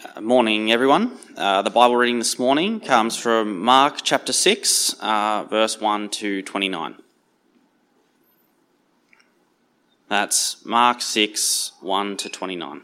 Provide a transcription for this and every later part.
Morning, everyone. The Bible reading this morning comes from Mark chapter 6, verse 1 to 29. That's Mark 6, 1 to 29.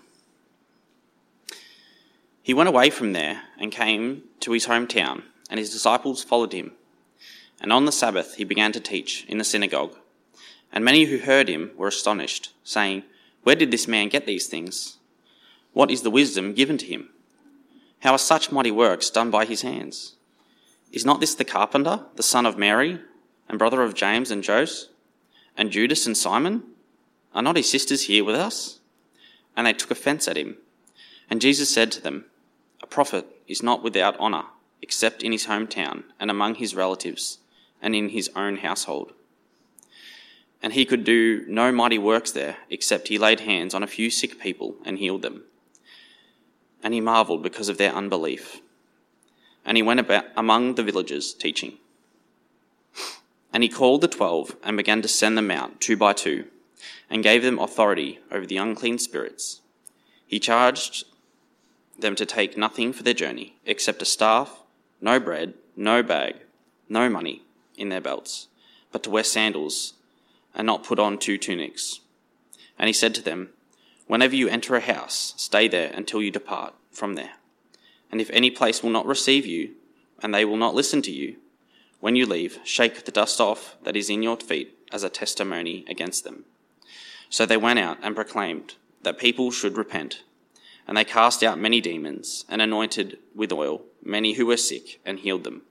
He went away from there and came to his hometown, and his disciples followed him. And on the Sabbath he began to teach in the synagogue. And many who heard him were astonished, saying, "Where did this man get these things? What is the wisdom given to him? How are such mighty works done by his hands? Is not this the carpenter, the son of Mary, and brother of James and Joseph, and Judas and Simon? Are not his sisters here with us?" And they took offence at him. And Jesus said to them, "A prophet is not without honour, except in his hometown, and among his relatives, and in his own household." And he could do no mighty works there, except he laid hands on a few sick people and healed them. And he marvelled because of their unbelief. And he went about among the villages teaching. And he called the 12 and began to send them out 2 by 2, and gave them authority over the unclean spirits. He charged them to take nothing for their journey, except a staff, no bread, no bag, no money in their belts, but to wear sandals and not put on 2 tunics. And he said to them, "Whenever you enter a house, stay there until you depart from there. And if any place will not receive you, and they will not listen to you, when you leave, shake the dust off that is in your feet as a testimony against them." So they went out and proclaimed that people should repent. And they cast out many demons and anointed with oil many who were sick and healed them.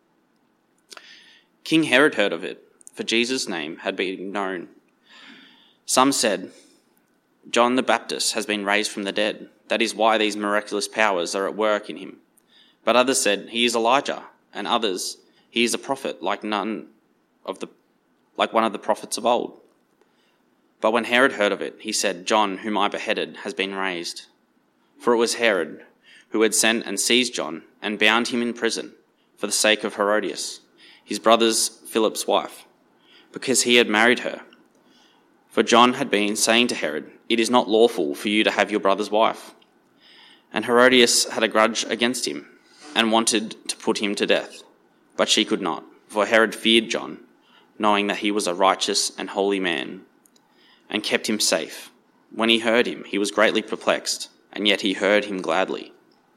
King Herod heard of it, for Jesus' name had been known. Some said, "John the Baptist has been raised from the dead. That is why these miraculous powers are at work in him." But others said, "He is Elijah," and others, "He is a prophet like one of the prophets of old." But when Herod heard of it, he said, "John, whom I beheaded, has been raised." For it was Herod who had sent and seized John and bound him in prison for the sake of Herodias, his brother's Philip's wife, because he had married her. For John had been saying to Herod, "It is not lawful for you to have your brother's wife." And Herodias had a grudge against him and wanted to put him to death. But she could not, for Herod feared John, knowing that he was a righteous and holy man, and kept him safe. When he heard him, he was greatly perplexed, and yet he heard him gladly.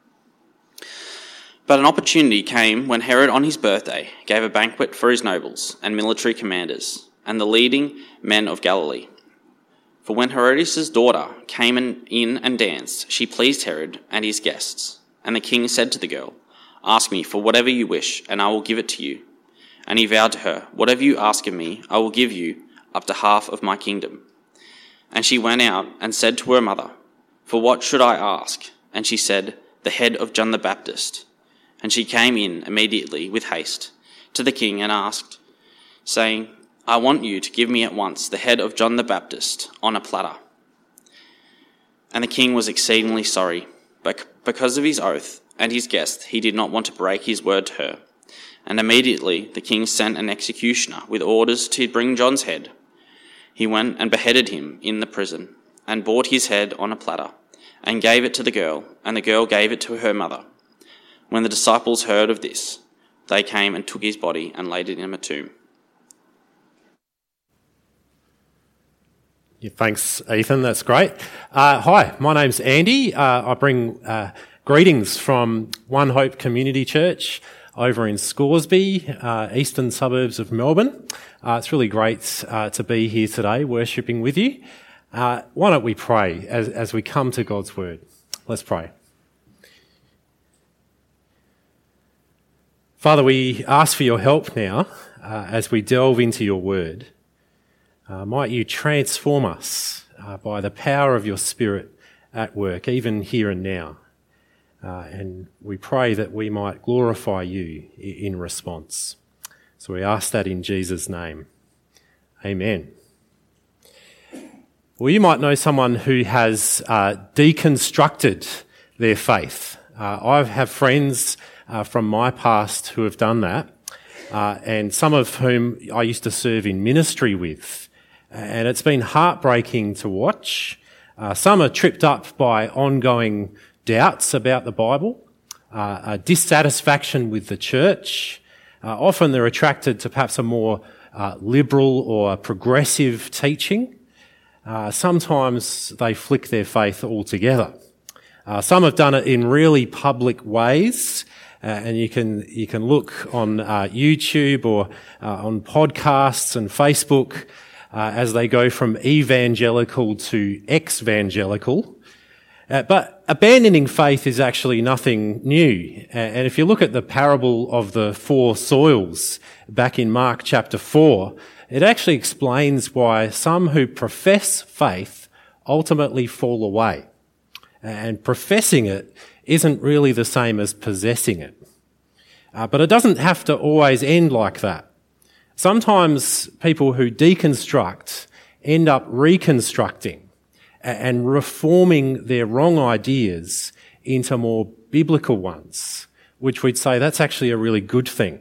But an opportunity came when Herod on his birthday gave a banquet for his nobles and military commanders and the leading men of Galilee. For when Herodias' daughter came in and danced, she pleased Herod and his guests. And the king said to the girl, "Ask me for whatever you wish, and I will give it to you." And he vowed to her, "Whatever you ask of me, I will give you up to half of my kingdom." And she went out and said to her mother, "For what should I ask?" And she said, "The head of John the Baptist." And she came in immediately with haste to the king and asked, saying, "I want you to give me at once the head of John the Baptist on a platter." And the king was exceedingly sorry, but because of his oath and his guest, he did not want to break his word to her. And immediately the king sent an executioner with orders to bring John's head. He went and beheaded him in the prison, and brought his head on a platter, and gave it to the girl, and the girl gave it to her mother. When the disciples heard of this, they came and took his body and laid it in a tomb. Yeah, thanks, Ethan. That's great. Hi, my name's Andy. I bring greetings from One Hope Community Church over in Scoresby, eastern suburbs of Melbourne. It's really great to be here today, worshipping with you. Why don't we pray as we come to God's Word? Let's pray. Father, we ask for your help now as we delve into your Word. Might you transform us by the power of your Spirit at work, even here and now. And we pray that we might glorify you in response. So we ask that in Jesus' name. Amen. Well, you might know someone who has deconstructed their faith. I have friends from my past who have done that, and some of whom I used to serve in ministry with. And it's been heartbreaking to watch. Some are tripped up by ongoing doubts about the Bible, a dissatisfaction with the church. Often they're attracted to perhaps a more liberal or progressive teaching. Sometimes they flick their faith altogether. Some have done it in really public ways, and you can look on YouTube or on podcasts and Facebook as they go from evangelical to ex-evangelical. But abandoning faith is actually nothing new. And if you look at the parable of the 4 soils back in Mark chapter 4, it actually explains why some who profess faith ultimately fall away. And professing it isn't really the same as possessing it. But it doesn't have to always end like that. Sometimes people who deconstruct end up reconstructing and reforming their wrong ideas into more biblical ones, which we'd say that's actually a really good thing.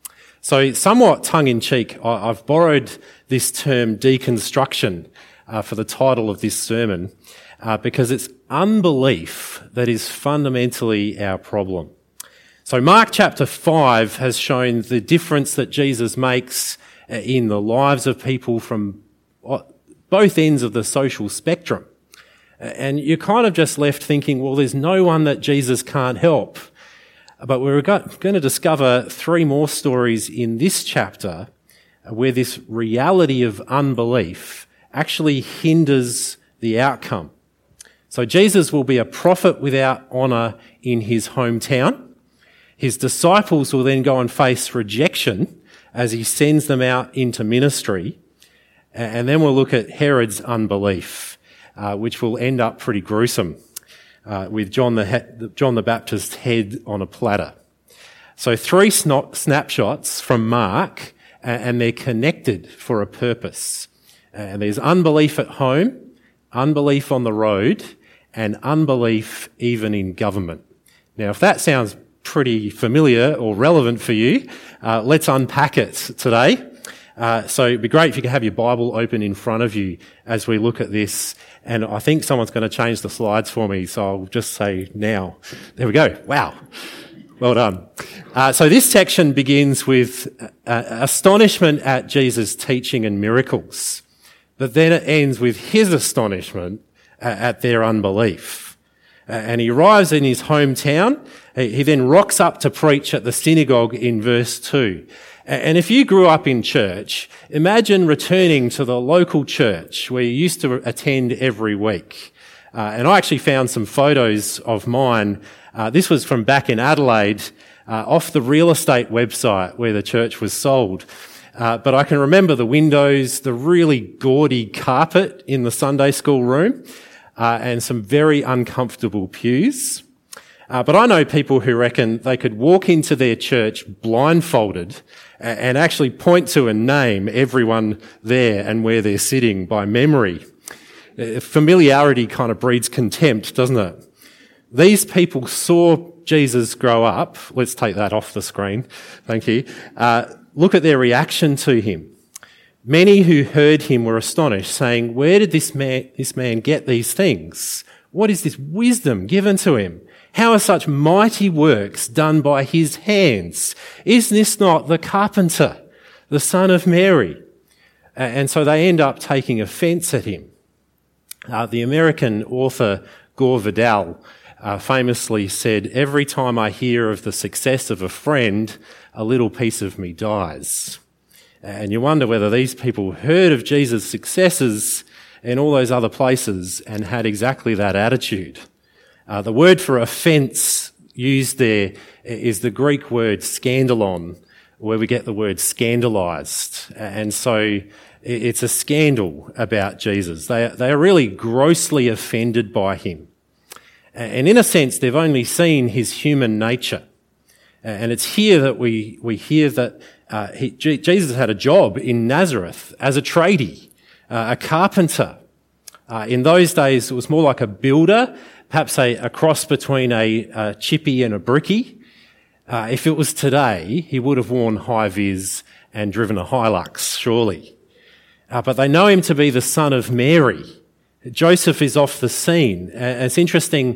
So somewhat tongue-in-cheek, I've borrowed this term deconstruction for the title of this sermon because it's unbelief that is fundamentally our problem. So Mark chapter 5 has shown the difference that Jesus makes in the lives of people from both ends of the social spectrum. And you're kind of just left thinking, well, there's no one that Jesus can't help. But we're going to discover 3 more stories in this chapter where this reality of unbelief actually hinders the outcome. So Jesus will be a prophet without honour in his hometown. His disciples will then go and face rejection as he sends them out into ministry. And then we'll look at Herod's unbelief, which will end up pretty gruesome, with John the Baptist's head on a platter. So 3 snapshots from Mark, and they're connected for a purpose. And there's unbelief at home, unbelief on the road, and unbelief even in government. Now, if that sounds pretty familiar or relevant for you, let's unpack it today. So it'd be great if you could have your Bible open in front of you as we look at this. And I think someone's going to change the slides for me, so I'll just say now. There we go. Wow. Well done. So this section begins with astonishment at Jesus' teaching and miracles. But then it ends with his astonishment at their unbelief. And he arrives in his hometown. He then rocks up to preach at the synagogue in verse 2. And if you grew up in church, imagine returning to the local church where you used to attend every week. And I actually found some photos of mine. This was from back in Adelaide, off the real estate website where the church was sold. But I can remember the windows, the really gaudy carpet in the Sunday school room, and some very uncomfortable pews. But I know people who reckon they could walk into their church blindfolded and actually point to and name everyone there and where they're sitting by memory. Familiarity kind of breeds contempt, doesn't it? These people saw Jesus grow up. Let's take that off the screen. Thank you. Look at their reaction to him. Many who heard him were astonished, saying, "Where did this man get these things? What is this wisdom given to him? How are such mighty works done by his hands? Is this not the carpenter, the son of Mary?" And so they end up taking offence at him. The American author Gore Vidal famously said, "Every time I hear of the success of a friend, a little piece of me dies." And you wonder whether these people heard of Jesus' successes in all those other places and had exactly that attitude. The word for offence used there is the Greek word scandalon, where we get the word scandalised. And so it's a scandal about Jesus. They are really grossly offended by him. And in a sense, they've only seen his human nature. And it's here that we hear that Jesus had a job in Nazareth as a tradie, a carpenter. In those days, it was more like a builder, perhaps a cross between a chippy and a brickie. If it was today, he would have worn high-vis and driven a Hilux, surely. But they know him to be the son of Mary. Joseph is off the scene. It's interesting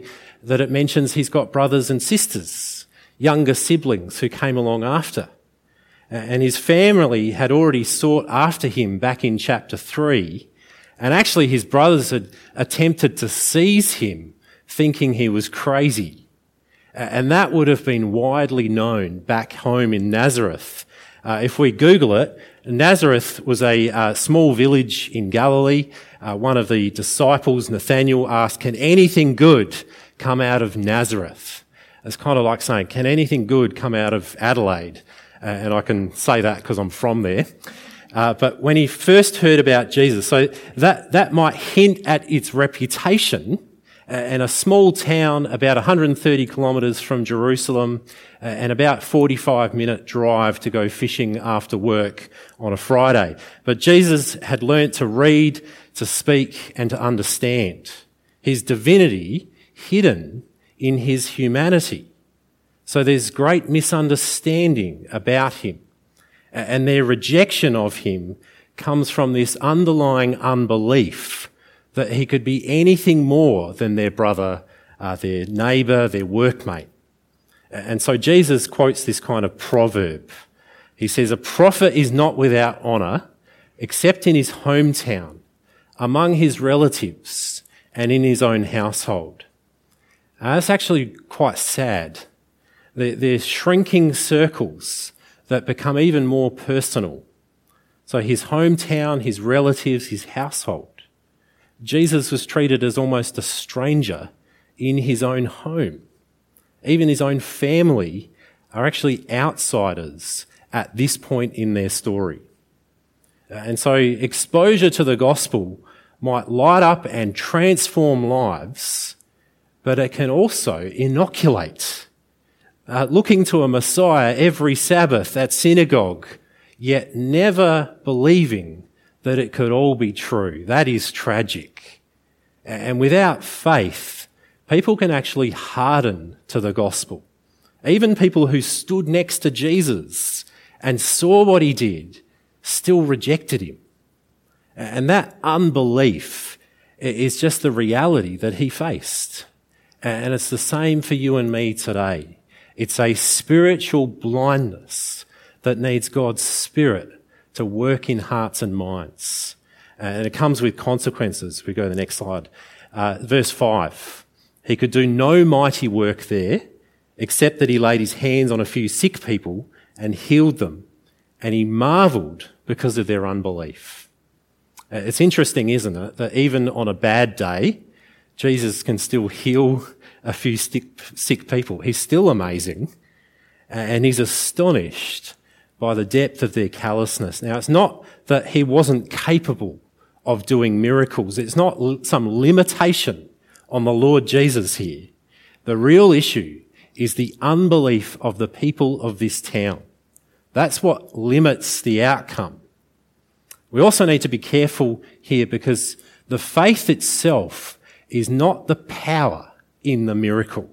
that it mentions he's got brothers and sisters, younger siblings who came along after. And his family had already sought after him back in chapter 3. And actually his brothers had attempted to seize him, thinking he was crazy. And that would have been widely known back home in Nazareth. If we Google it, Nazareth was a small village in Galilee. One of the disciples, Nathanael, asked, "Can anything good come out of Nazareth?" It's kind of like saying, "Can anything good come out of Adelaide?" And I can say that because I'm from there. But when he first heard about Jesus, so that might hint at its reputation. And a small town about 130 kilometres from Jerusalem and about 45-minute drive to go fishing after work on a Friday. But Jesus had learnt to read, to speak and to understand. His divinity hidden in his humanity. So there's great misunderstanding about him. And their rejection of him comes from this underlying unbelief that he could be anything more than their brother, their neighbour, their workmate. And so Jesus quotes this kind of proverb. He says, "A prophet is not without honour, except in his hometown, among his relatives, and in his own household." That's actually quite sad. They're shrinking circles that become even more personal. So his hometown, his relatives, his household. Jesus was treated as almost a stranger in his own home. Even his own family are actually outsiders at this point in their story. And so exposure to the gospel might light up and transform lives, but it can also inoculate. Looking to a Messiah every Sabbath at synagogue, yet never believing that it could all be true. That is tragic. And without faith, people can actually harden to the gospel. Even people who stood next to Jesus and saw what he did still rejected him. And that unbelief is just the reality that he faced. And it's the same for you and me today. It's a spiritual blindness that needs God's Spirit to work in hearts and minds. And it comes with consequences. We go to the next slide. Verse 5. He could do no mighty work there, except that he laid his hands on a few sick people and healed them. And he marvelled because of their unbelief. It's interesting, isn't it, that even on a bad day, Jesus can still heal a few sick people. He's still amazing. And he's astonished by the depth of their callousness. Now, it's not that he wasn't capable of doing miracles. It's not some limitation on the Lord Jesus here. The real issue is the unbelief of the people of this town. That's what limits the outcome. We also need to be careful here because the faith itself is not the power in the miracle.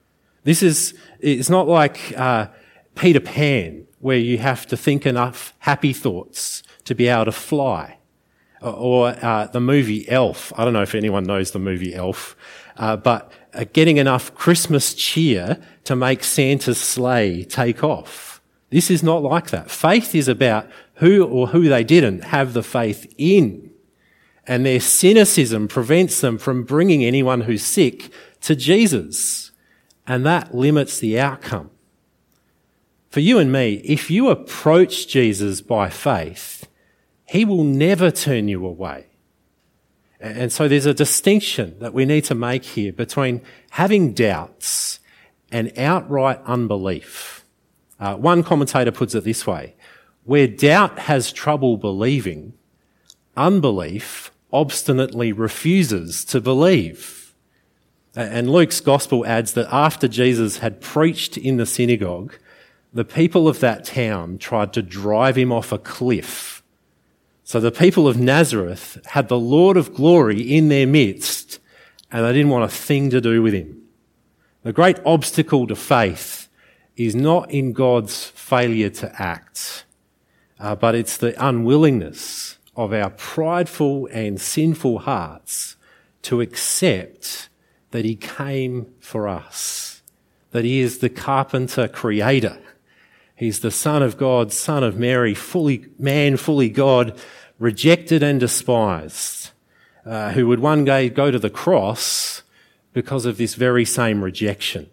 It's not like Peter Pan, where you have to think enough happy thoughts to be able to fly. Or the movie Elf. I don't know if anyone knows the movie Elf, but getting enough Christmas cheer to make Santa's sleigh take off. This is not like that. Faith is about who they didn't have the faith in. And their cynicism prevents them from bringing anyone who's sick to Jesus. And that limits the outcome. For you and me, if you approach Jesus by faith, he will never turn you away. And so there's a distinction that we need to make here between having doubts and outright unbelief. One commentator puts it this way: where doubt has trouble believing, unbelief obstinately refuses to believe. And Luke's gospel adds that after Jesus had preached in the synagogue, the people of that town tried to drive him off a cliff. So the people of Nazareth had the Lord of glory in their midst, and they didn't want a thing to do with him. The great obstacle to faith is not in God's failure to act, but it's the unwillingness of our prideful and sinful hearts to accept that he came for us, that he is the carpenter creator. He's the Son of God, Son of Mary, fully man, fully God, rejected and despised, who would one day go to the cross because of this very same rejection.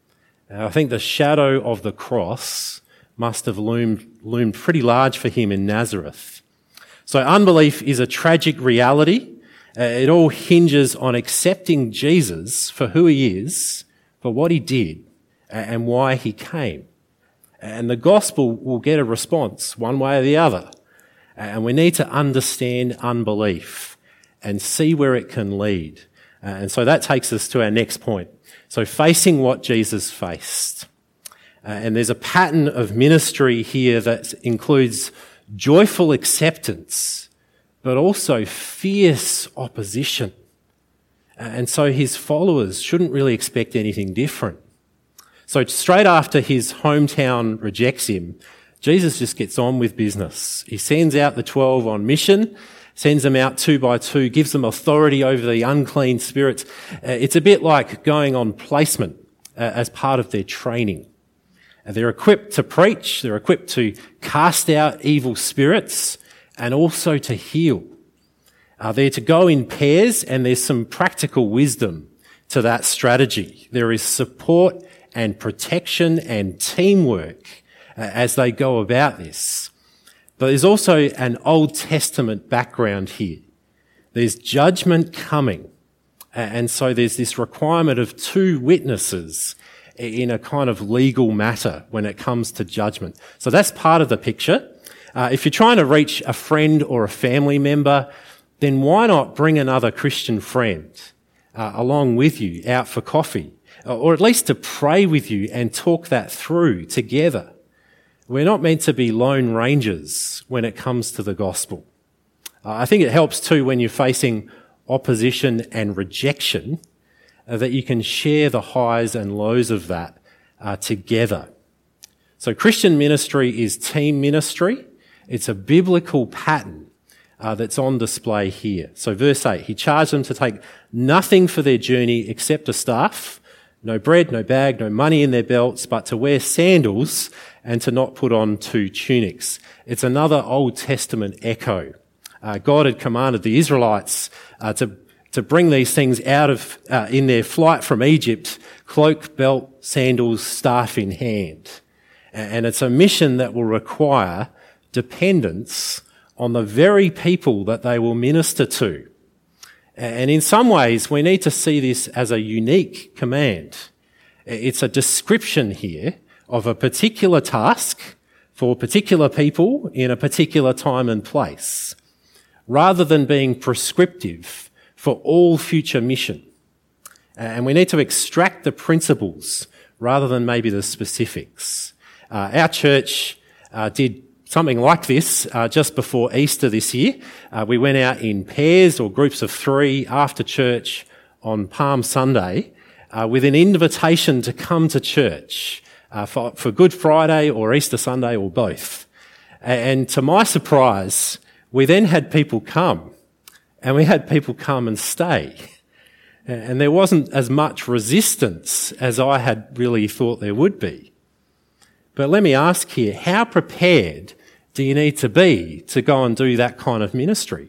I think the shadow of the cross must have loomed pretty large for him in Nazareth. So unbelief is a tragic reality. It all hinges on accepting Jesus for who he is, for what he did, and why he came. And the gospel will get a response one way or the other. And we need to understand unbelief and see where it can lead. And so that takes us to our next point. So facing what Jesus faced. And there's a pattern of ministry here that includes joyful acceptance, but also fierce opposition. And so his followers shouldn't really expect anything different. So straight after his hometown rejects him, Jesus just gets on with business. He sends out the 12 on mission, sends them out 2 by 2, gives them authority over the unclean spirits. It's a bit like going on placement as part of their training. They're equipped to preach, they're equipped to cast out evil spirits, and also to heal. They're to go in pairs, and there's some practical wisdom to that strategy. There is support and protection and teamwork as they go about this. But there's also an Old Testament background here. There's judgment coming, and so there's this requirement of 2 witnesses in a kind of legal matter when it comes to judgment. So that's part of the picture. If you're trying to reach a friend or a family member, then why not bring another Christian friend along with you out for coffee, or at least to pray with you and talk that through together. We're not meant to be lone rangers when it comes to the gospel. I think it helps too when you're facing opposition and rejection that you can share the highs and lows of that together. So Christian ministry is team ministry. It's a biblical pattern that's on display here. So verse 8, he charged them to take nothing for their journey except a staff, no bread, no bag, no money in their belts, but to wear sandals and to not put on 2 tunics. It's another Old Testament echo. God had commanded the Israelites to bring these things out of in their flight from Egypt, cloak, belt, sandals, staff in hand. And it's a mission that will require dependence on the very people that they will minister to. And in some ways, we need to see this as a unique command. It's a description here of a particular task for particular people in a particular time and place, rather than being prescriptive for all future mission. And we need to extract the principles rather than maybe the specifics. Our church did something like this just before Easter this year. We went out in pairs or groups of 3 after church on Palm Sunday with an invitation to come to church for Good Friday or Easter Sunday or both. And to my surprise, we then had people come, and we had people come and stay. And there wasn't as much resistance as I had really thought there would be. But let me ask here, how prepared do you need to be to go and do that kind of ministry?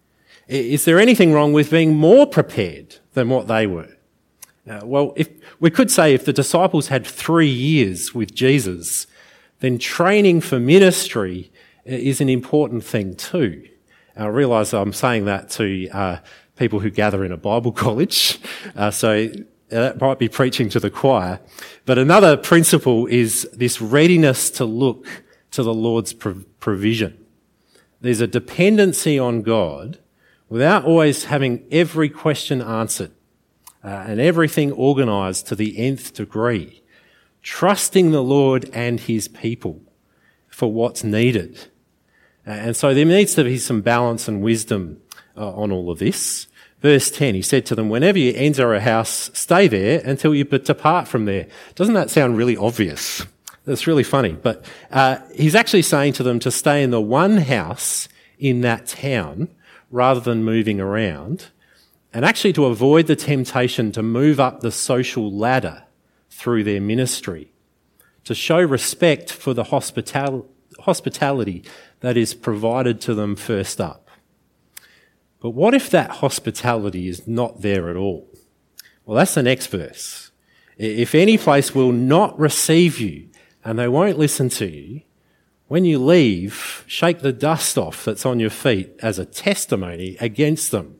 Is there anything wrong with being more prepared than what they were? Well, if we could say if the disciples had 3 years with Jesus, then training for ministry is an important thing too. I realise I'm saying that to people who gather in a Bible college, so that might be preaching to the choir. But another principle is this readiness to look to the Lord's provision. There's a dependency on God without always having every question answered and everything organised to the nth degree. Trusting the Lord and his people for what's needed. And so there needs to be some balance and wisdom on all of this. Verse 10, he said to them, whenever you enter a house, stay there until you depart from there. Doesn't that sound really obvious? That's really funny. But he's actually saying to them to stay in the one house in that town rather than moving around. and actually to avoid the temptation to move up the social ladder through their ministry, to show respect for the hospitality that is provided to them first up. But what if that hospitality is not there at all? Well, that's the next verse. If any place will not receive you and they won't listen to you, when you leave, shake the dust off that's on your feet as a testimony against them.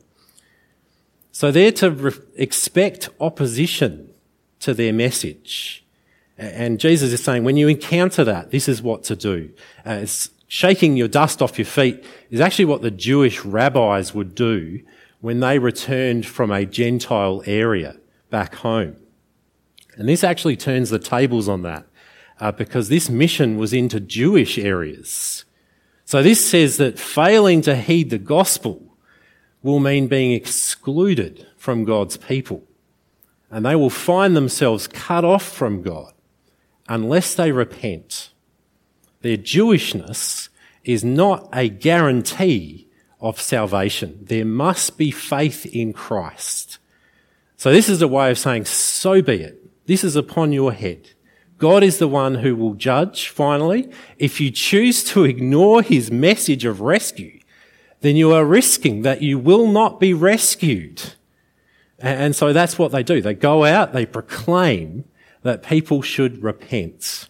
So they're to expect opposition to their message. And Jesus is saying, when you encounter that, this is what to do. It's shaking your dust off your feet is actually what the Jewish rabbis would do when they returned from a Gentile area back home. And this actually turns the tables on that, because this mission was into Jewish areas. So this says that failing to heed the gospel will mean being excluded from God's people. And they will find themselves cut off from God unless they repent. Their Jewishness is not a guarantee of salvation. There must be faith in Christ. So this is a way of saying, so be it. This is upon your head. God is the one who will judge, finally. If you choose to ignore his message of rescue, then you are risking that you will not be rescued. And so that's what they do. They go out, they proclaim that people should repent.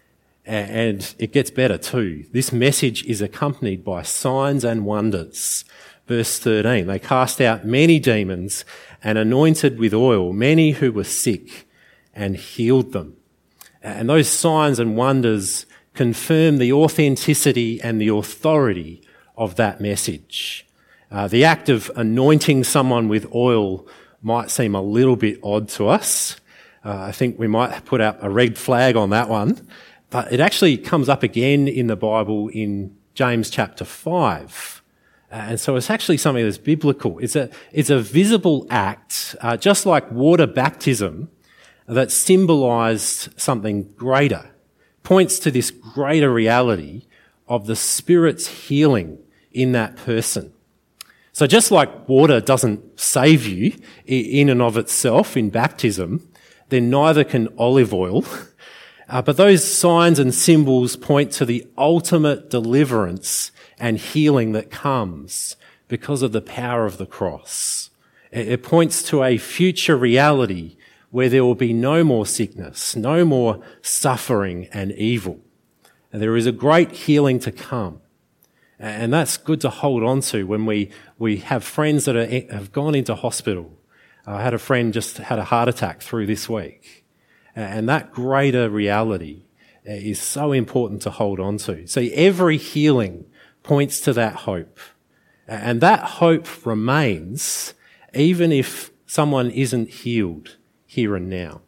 And it gets better too. This message is accompanied by signs and wonders. Verse 13, they cast out many demons and anointed with oil many who were sick and healed them. And those signs and wonders confirm the authenticity and the authority of that message. The act of anointing someone with oil might seem a little bit odd to us. I think we might put up a red flag on that one. But it actually comes up again in the Bible in James chapter 5. And so it's actually something that's biblical. It's a visible act, just like water baptism, that symbolised something greater, points to this greater reality of the Spirit's healing in that person. So just like water doesn't save you in and of itself in baptism, then neither can olive oil. But those signs and symbols point to the ultimate deliverance and healing that comes because of the power of the cross. It points to a future reality where there will be no more sickness, no more suffering and evil. And there is a great healing to come. And that's good to hold on to when we have friends that have gone into hospital. I had a friend just had a heart attack through this week. And that greater reality is so important to hold on to. See, every healing points to that hope. And that hope remains even if someone isn't healed here and now.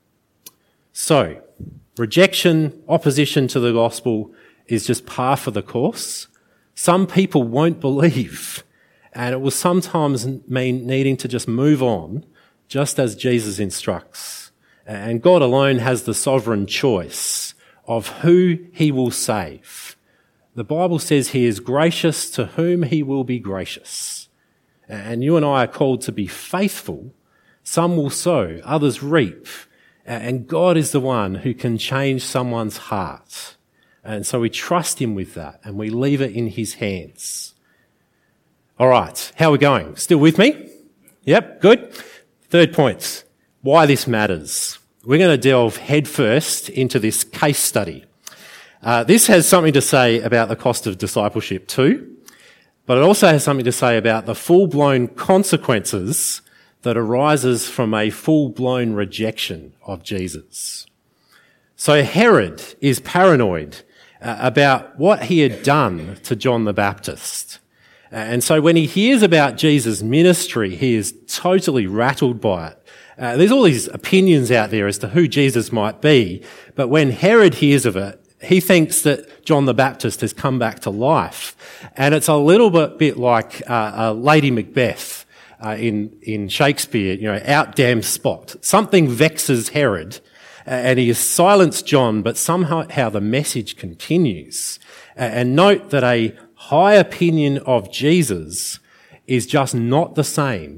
So, rejection, opposition to the gospel is just par for the course. Some people won't believe, and it will sometimes mean needing to just move on, just as Jesus instructs. And God alone has the sovereign choice of who he will save. The Bible says he is gracious to whom he will be gracious. And you and I are called to be faithful. Some will sow, others reap. And God is the one who can change someone's heart. And so we trust him with that and we leave it in his hands. All right, how are we going? Still with me? Yep, good. Third point, why this matters. We're going to delve headfirst into this case study. This has something to say about the cost of discipleship too, but it also has something to say about the full-blown consequences that arises from a full-blown rejection of Jesus. So Herod is paranoid about what he had done to John the Baptist. And so when he hears about Jesus' ministry, he is totally rattled by it. There's all these opinions out there as to who Jesus might be, but when Herod hears of it, he thinks that John the Baptist has come back to life. And it's a little bit like Lady Macbeth in Shakespeare, out damn spot. Something vexes Herod, and he has silenced John, but somehow the message continues. And note that a high opinion of Jesus is just not the same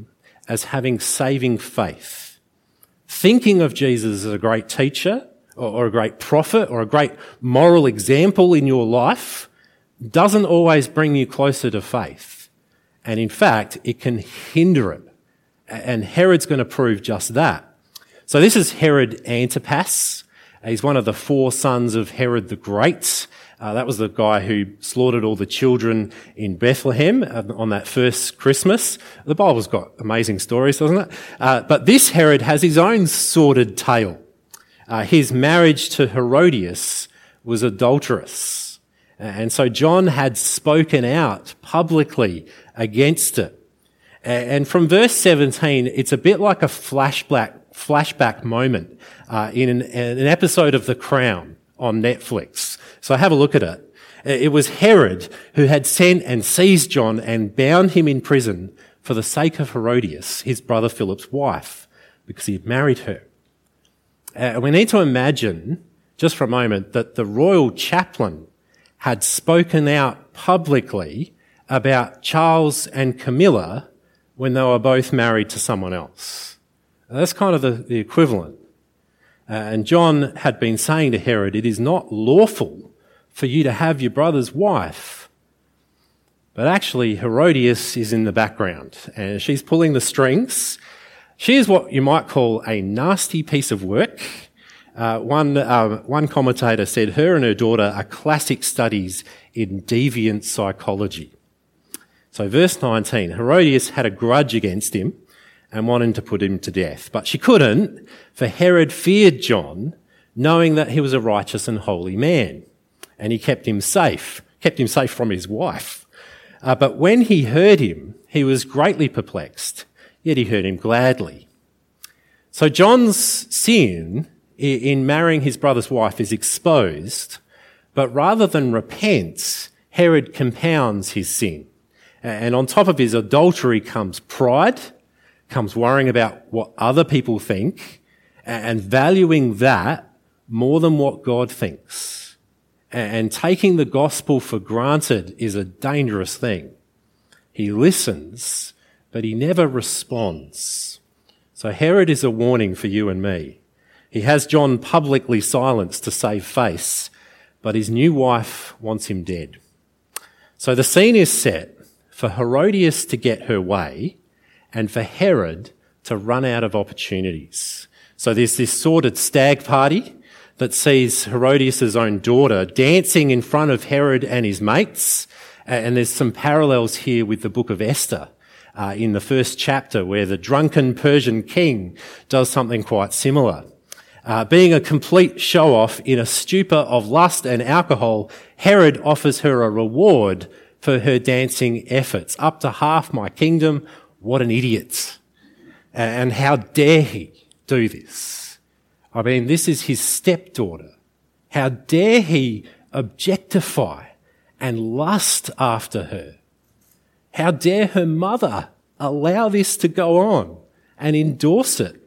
as having saving faith. Thinking of Jesus as a great teacher or a great prophet or a great moral example in your life doesn't always bring you closer to faith. And in fact, it can hinder it. And Herod's going to prove just that. So this is Herod Antipas. He's one of the 4 sons of Herod the Great. That was the guy who slaughtered all the children in Bethlehem on that first Christmas. The Bible's got amazing stories, doesn't it? But this Herod has his own sordid tale. His marriage to Herodias was adulterous. And so John had spoken out publicly against it. And from verse 17, it's a bit like a flashback moment in an episode of The Crown on Netflix. So have a look at it. It was Herod who had sent and seized John and bound him in prison for the sake of Herodias, his brother Philip's wife, because he had married her. We need to imagine, just for a moment, that the royal chaplain had spoken out publicly about Charles and Camilla when they were both married to someone else. That's kind of the equivalent. And John had been saying to Herod, it is not lawful for you to have your brother's wife. But actually, Herodias is in the background, and she's pulling the strings. She is what you might call a nasty piece of work. One commentator said her and her daughter are classic studies in deviant psychology. So verse 19, Herodias had a grudge against him and wanted to put him to death. But she couldn't, for Herod feared John, knowing that he was a righteous and holy man. And he kept him safe from his wife. But when he heard him, he was greatly perplexed, yet he heard him gladly. So John's sin in marrying his brother's wife is exposed, but rather than repent, Herod compounds his sin. And on top of his adultery comes pride, comes worrying about what other people think, and valuing that more than what God thinks. And taking the gospel for granted is a dangerous thing. He listens, but he never responds. So Herod is a warning for you and me. He has John publicly silenced to save face, but his new wife wants him dead. So the scene is set for Herodias to get her way and for Herod to run out of opportunities. So there's this sordid stag party that sees Herodias' own daughter dancing in front of Herod and his mates. And there's some parallels here with the book of Esther in the first chapter, where the drunken Persian king does something quite similar. Being a complete show-off in a stupor of lust and alcohol, Herod offers her a reward for her dancing efforts. Up to half my kingdom. What an idiot. And how dare he do this? I mean, this is his stepdaughter. How dare he objectify and lust after her? How dare her mother allow this to go on and endorse it?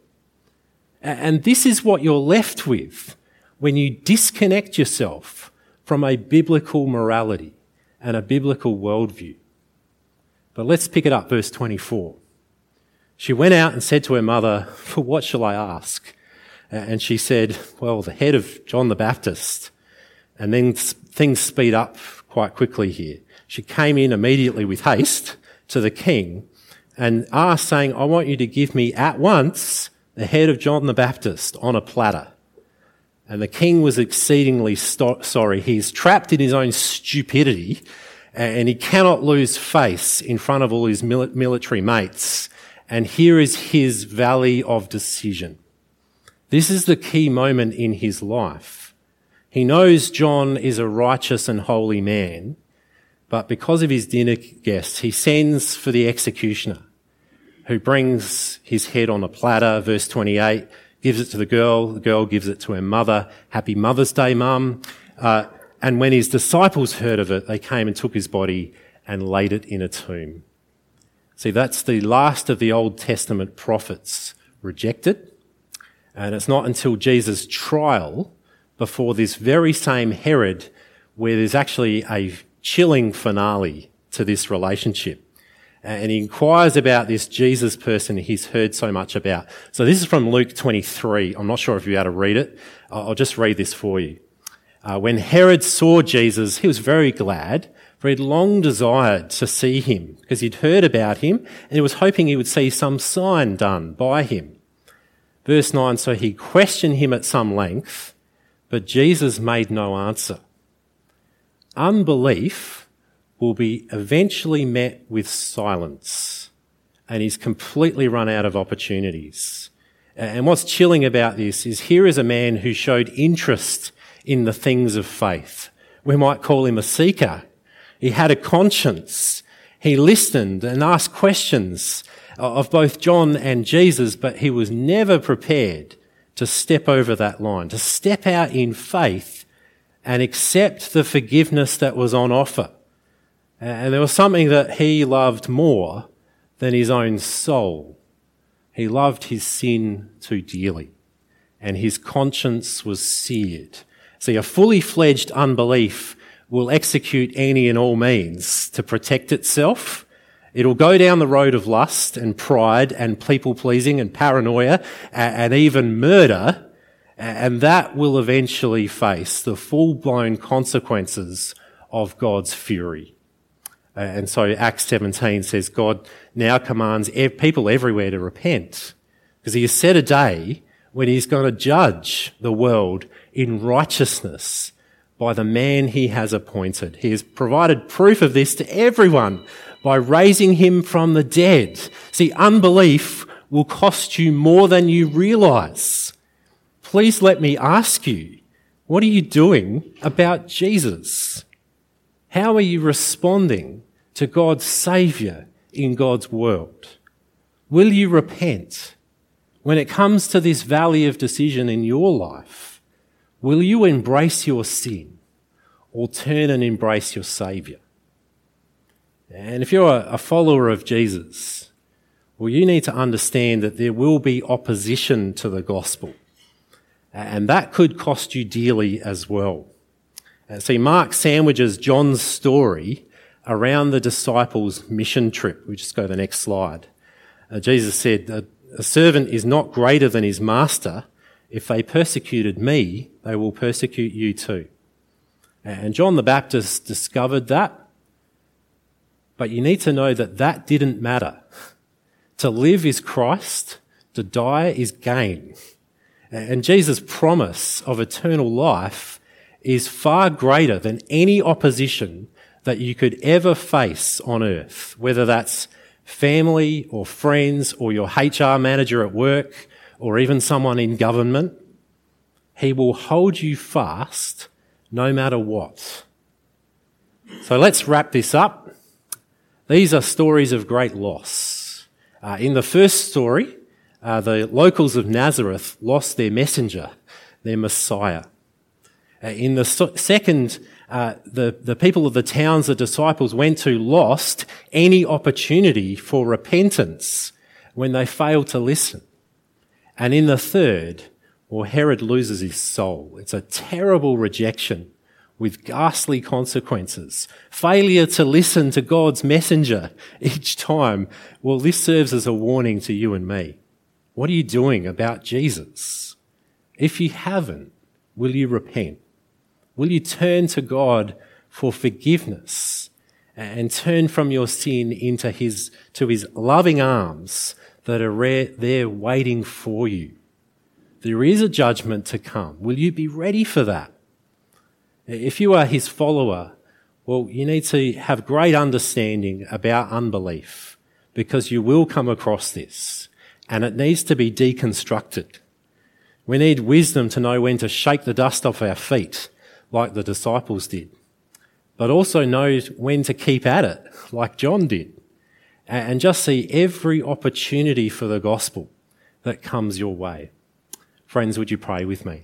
And this is what you're left with when you disconnect yourself from a biblical morality and a biblical worldview. But let's pick it up, verse 24. She went out and said to her mother, "For what shall I ask?" And she said, "Well, the head of John the Baptist." And then things speed up quite quickly here. She came in immediately with haste to the king and asked, saying, "I want you to give me at once the head of John the Baptist on a platter." And the king was exceedingly sorry. He's trapped in his own stupidity and he cannot lose face in front of all his military mates. And here is his valley of decision. This is the key moment in his life. He knows John is a righteous and holy man, but because of his dinner guests, he sends for the executioner, who brings his head on a platter, verse 28, gives it to the girl gives it to her mother. "Happy Mother's Day, Mum." And when his disciples heard of it, they came and took his body and laid it in a tomb. See, that's the last of the Old Testament prophets rejected. And it's not until Jesus' trial before this very same Herod where there's actually a chilling finale to this relationship. and he inquires about this Jesus person he's heard so much about. So this is from Luke 23. I'm not sure if you had to read it. I'll just read this for you. When Herod saw Jesus, he was very glad, for he'd long desired to see him, because he'd heard about him, and he was hoping he would see some sign done by him. Verse 9, so he questioned him at some length, but Jesus made no answer. Unbelief will be eventually met with silence, and he's completely run out of opportunities. And what's chilling about this is here is a man who showed interest in the things of faith. We might call him a seeker. He had a conscience. He listened and asked questions of both John and Jesus, but he was never prepared to step over that line, to step out in faith and accept the forgiveness that was on offer. And there was something that he loved more than his own soul. He loved his sin too dearly, and his conscience was seared. See, a fully fledged unbelief will execute any and all means to protect itself. It'll go down the road of lust and pride and people-pleasing and paranoia and even murder, and that will eventually face the full-blown consequences of God's fury. And so Acts 17 says God now commands people everywhere to repent, because he has set a day when he's going to judge the world in righteousness by the man he has appointed. He has provided proof of this to everyone by raising him from the dead. See, unbelief will cost you more than you realise. Please let me ask you, what are you doing about Jesus? How are you responding to God's Saviour in God's world? Will you repent? When it comes to this valley of decision in your life, will you embrace your sin or turn and embrace your Saviour? And if you're a follower of Jesus, well, you need to understand that there will be opposition to the gospel, and that could cost you dearly as well. See, Mark sandwiches John's story around the disciples' mission trip. We just go to the next slide. Jesus said, a servant is not greater than his master. If they persecuted me, they will persecute you too. And John the Baptist discovered that. But you need to know that that didn't matter. To live is Christ, to die is gain. And Jesus' promise of eternal life is far greater than any opposition that you could ever face on earth, whether that's family or friends or your HR manager at work or even someone in government. He will hold you fast no matter what. So let's wrap this up. These are stories of great loss. In the first story, the locals of Nazareth lost their messenger, their Messiah. In the second, the people of the towns the disciples went to lost any opportunity for repentance when they failed to listen. And in the third, well, Herod loses his soul. It's a terrible rejection with ghastly consequences. Failure to listen to God's messenger each time. Well, this serves as a warning to you and me. What are you doing about Jesus? If you haven't, will you repent? Will you turn to God for forgiveness and turn from your sin into his loving arms that are there waiting for you? There is a judgment to come. Will you be ready for that? If you are his follower, well, you need to have great understanding about unbelief, because you will come across this and it needs to be deconstructed. We need wisdom to know when to shake the dust off our feet like the disciples did, but also know when to keep at it like John did, and just see every opportunity for the gospel that comes your way. Friends, would you pray with me?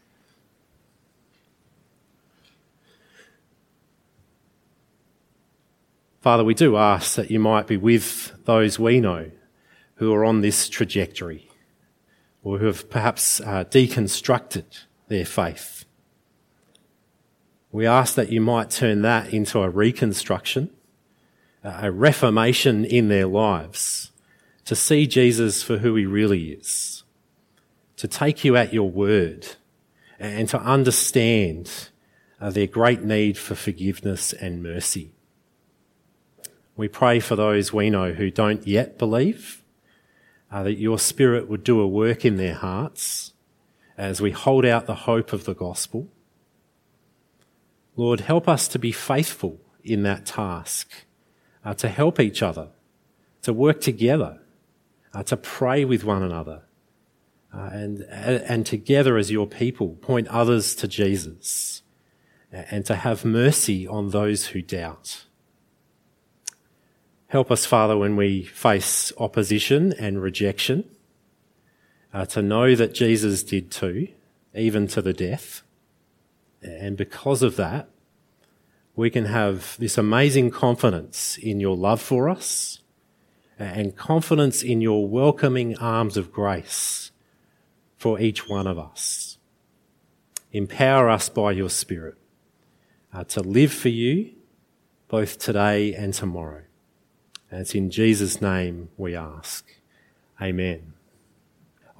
Father, we do ask that you might be with those we know who are on this trajectory, or who have perhaps deconstructed their faith. We ask that you might turn that into a reconstruction, a reformation in their lives, to see Jesus for who he really is, to take you at your word, and to understand their great need for forgiveness and mercy. We pray for those we know who don't yet believe, that your Spirit would do a work in their hearts as we hold out the hope of the gospel. Lord, help us to be faithful in that task, to help each other, to work together, to pray with one another, and together as your people point others to Jesus, and to have mercy on those who doubt. Help us, Father, when we face opposition and rejection, to know that Jesus did too, even to the death. And because of that, we can have this amazing confidence in your love for us and confidence in your welcoming arms of grace for each one of us. Empower us by your Spirit to live for you both today and tomorrow. And it's in Jesus' name we ask. Amen.